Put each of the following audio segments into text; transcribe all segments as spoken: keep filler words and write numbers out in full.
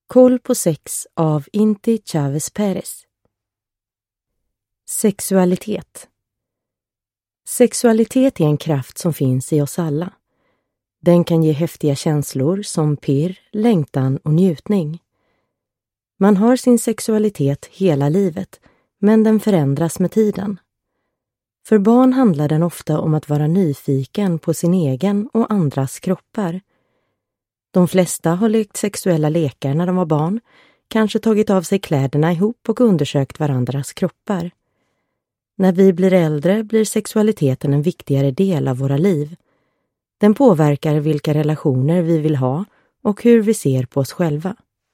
Koll på sex av Inti Chavez Perez. Sexualitet. Sexualitet är en kraft som finns i oss alla. Den kan ge häftiga känslor som pirr, längtan och njutning. Man har sin sexualitet hela livet, men den förändras med tiden. För barn handlar den ofta om att vara nyfiken på sin egen och andras kroppar. De flesta har lekt sexuella lekar när de var barn, kanske tagit av sig kläderna ihop och undersökt varandras kroppar. När vi blir äldre blir sexualiteten en viktigare del av våra liv. Den påverkar vilka relationer vi vill ha och hur vi ser på oss själva.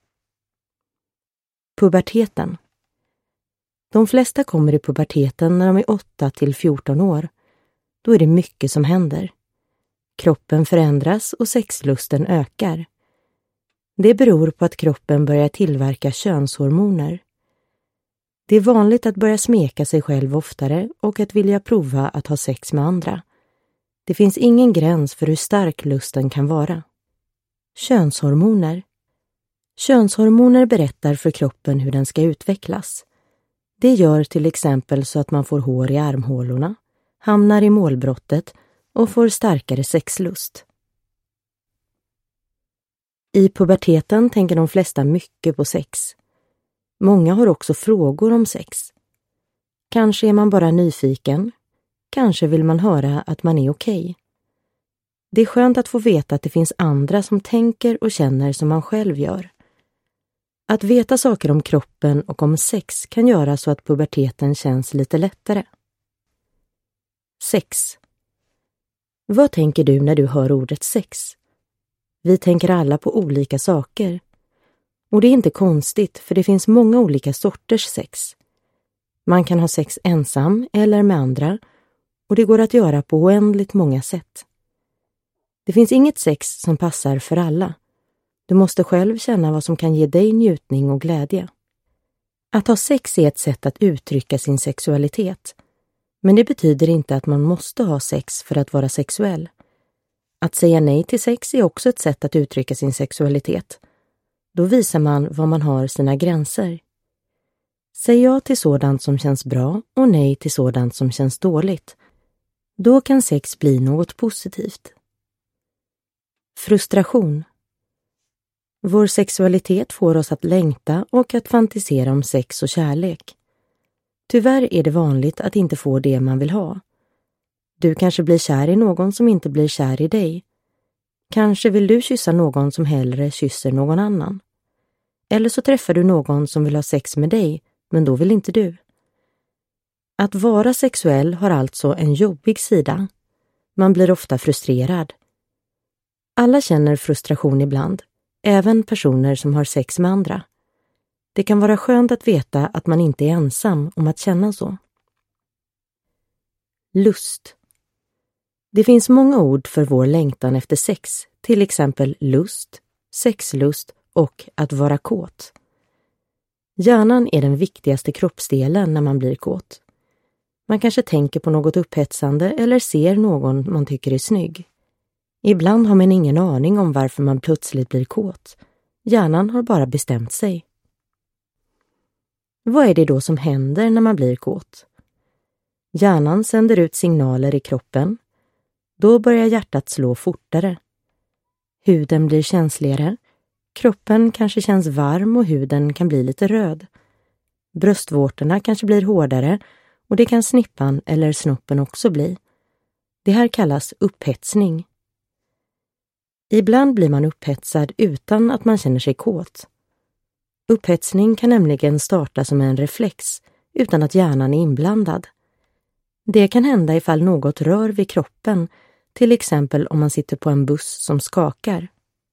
Puberteten. De flesta kommer i puberteten när de är åtta till fjorton år. Då är det mycket som händer. Kroppen förändras och sexlusten ökar. Det beror på att kroppen börjar tillverka könshormoner. Det är vanligt att börja smeka sig själv oftare och att vilja prova att ha sex med andra. Det finns ingen gräns för hur stark lusten kan vara. Könshormoner. Könshormoner berättar för kroppen hur den ska utvecklas. Det gör till exempel så att man får hår i armhålorna, hamnar i målbrottet och får starkare sexlust. I puberteten tänker de flesta mycket på sex. Många har också frågor om sex. Kanske är man bara nyfiken. Kanske vill man höra att man är okej. Det är skönt att få veta att det finns andra som tänker och känner som man själv gör. Att veta saker om kroppen och om sex kan göra så att puberteten känns lite lättare. Sex. Vad tänker du när du hör ordet sex? Vi tänker alla på olika saker. Och det är inte konstigt, för det finns många olika sorters sex. Man kan ha sex ensam eller med andra, och det går att göra på oändligt många sätt. Det finns inget sex som passar för alla. Du måste själv känna vad som kan ge dig njutning och glädje. Att ha sex är ett sätt att uttrycka sin sexualitet. Men det betyder inte att man måste ha sex för att vara sexuell. Att säga nej till sex är också ett sätt att uttrycka sin sexualitet. Då visar man var man har sina gränser. Säg ja till sådant som känns bra och nej till sådant som känns dåligt. Då kan sex bli något positivt. Frustration. Vår sexualitet får oss att längta och att fantisera om sex och kärlek. Tyvärr är det vanligt att inte få det man vill ha. Du kanske blir kär i någon som inte blir kär i dig. Kanske vill du kyssa någon som hellre kysser någon annan. Eller så träffar du någon som vill ha sex med dig, men då vill inte du. Att vara sexuell har alltså en jobbig sida. Man blir ofta frustrerad. Alla känner frustration ibland, även personer som har sex med andra. Det kan vara skönt att veta att man inte är ensam om att känna så. Lust. Det finns många ord för vår längtan efter sex, till exempel lust, sexlust och att vara kåt. Hjärnan är den viktigaste kroppsdelen när man blir kåt. Man kanske tänker på något upphetsande eller ser någon man tycker är snygg. Ibland har man ingen aning om varför man plötsligt blir kåt. Hjärnan har bara bestämt sig. Vad är det då som händer när man blir kåt? Hjärnan sänder ut signaler i kroppen. Då börjar hjärtat slå fortare. Huden blir känsligare. Kroppen kanske känns varm och huden kan bli lite röd. Bröstvårtorna kanske blir hårdare och det kan snippan eller snoppen också bli. Det här kallas upphetsning. Ibland blir man upphetsad utan att man känner sig kåt. Upphetsning kan nämligen starta som en reflex utan att hjärnan är inblandad. Det kan hända ifall något rör vid kroppen, till exempel om man sitter på en buss som skakar.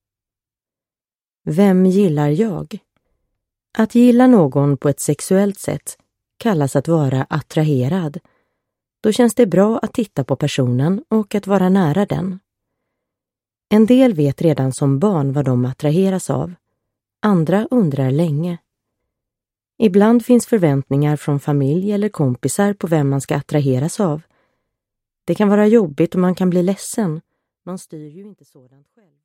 Vem gillar jag? Att gilla någon på ett sexuellt sätt kallas att vara attraherad. Då känns det bra att titta på personen och att vara nära den. En del vet redan som barn vad de attraheras av. Andra undrar länge. Ibland finns förväntningar från familj eller kompisar på vem man ska attraheras av. Det kan vara jobbigt och man kan bli ledsen. Man styr ju inte sådant själv.